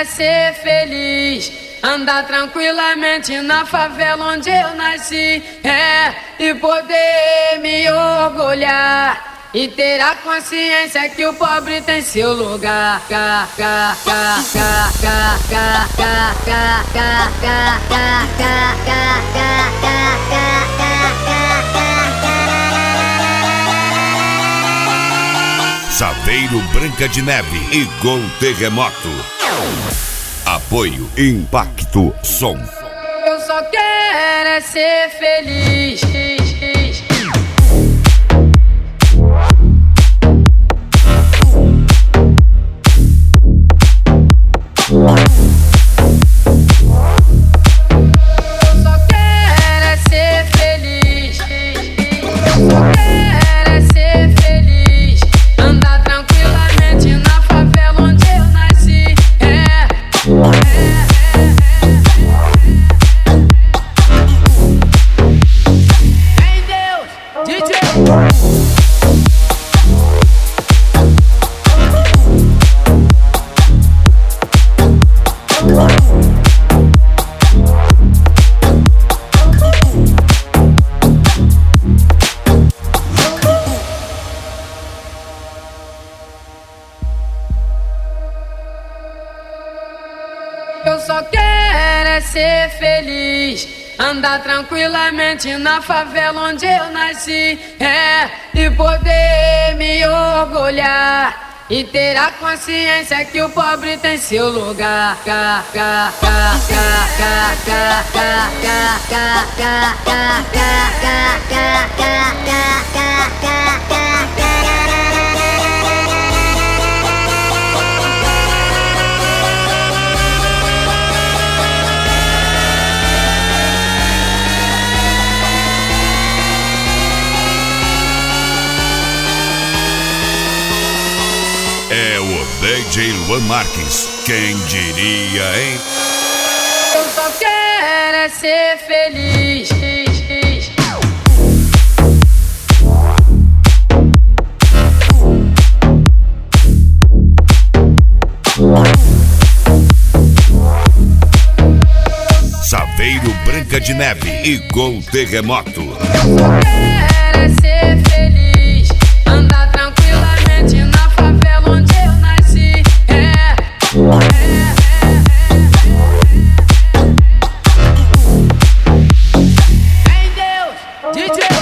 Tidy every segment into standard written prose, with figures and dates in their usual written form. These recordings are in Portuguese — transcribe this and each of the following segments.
ser feliz, andar tranquilamente na favela onde eu nasci, e poder me orgulhar e ter a consciência que o pobre tem seu lugar. Saveiro Branca de Neve e Gol Terremoto. Apoio Impacto Som. Eu só quero é ser feliz. Eu só quero é ser feliz, andar tranquilamente na favela onde eu nasci, e poder me orgulhar e ter a consciência que o pobre tem seu lugar. É o DJ Luan Marques, quem diria, hein? Eu só quero é ser feliz. Saveiro Branca de Neve e Gol Terremoto. Eu só quero é ser feliz, andar tranquilamente na favela onde eu nasci, Em Deus, DJ.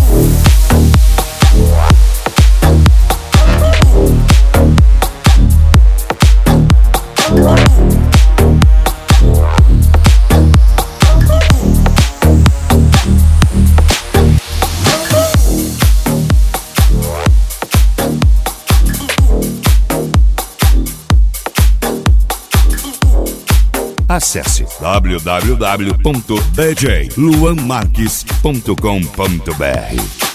Acesse www.djluanmarques.com.br.